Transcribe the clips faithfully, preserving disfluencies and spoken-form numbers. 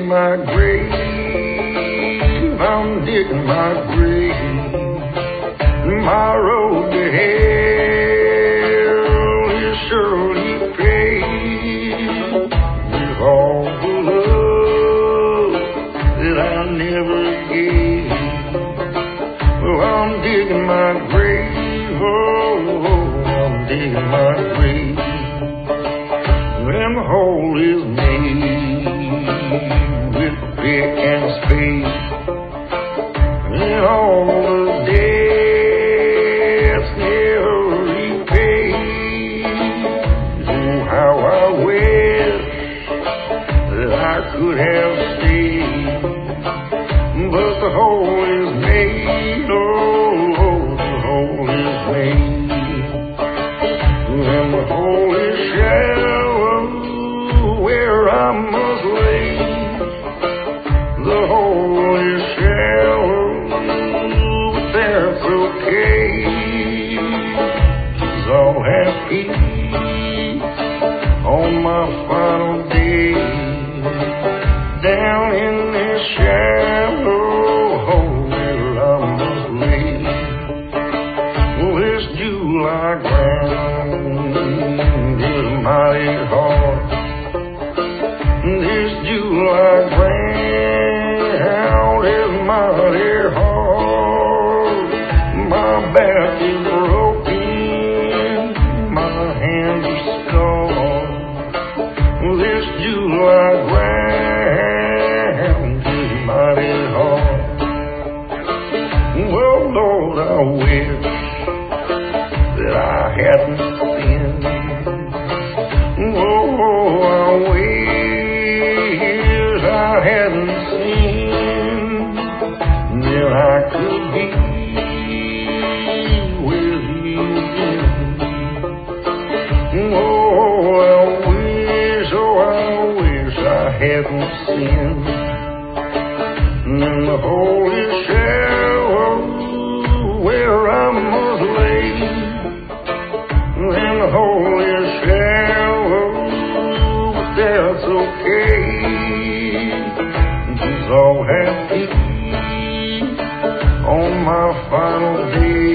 my grave, I'm digging my grave. My road to hell is surely paved with all the love that I never gave. Well, I'm digging my grave, oh, I'm digging my grave. And the hole is made with pick and spade, and all the debts never repaid. Oh, how I wish that I could have stayed, but the hole is made, oh, the hole is made, and the hole is shallow where I must lay. The hole is shallow, but that's okay, 'cause I'll have peace on my final day, down in this shallow hole where I must lay. Well, this July ground is mighty hard. This July ground is mighty hard. My back is broken, my hands are scarred. This July ground is mighty hard. Well, Lord, I wish that I hadn't sinned. Oh, I wish I hadn't sinned, then I could be with you again. Oh, I wish, oh, I wish I hadn't sinned, and the hole is shallow where I must lay, and the hole is shallow, but that's okay, 'cause I'll have peace on my final day,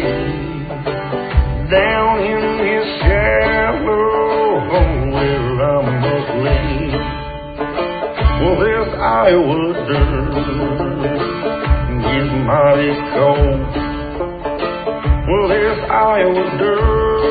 down in this shallow hole where I must lay. Well, this Iowa dirt is mighty cold. Well, this Iowa dirt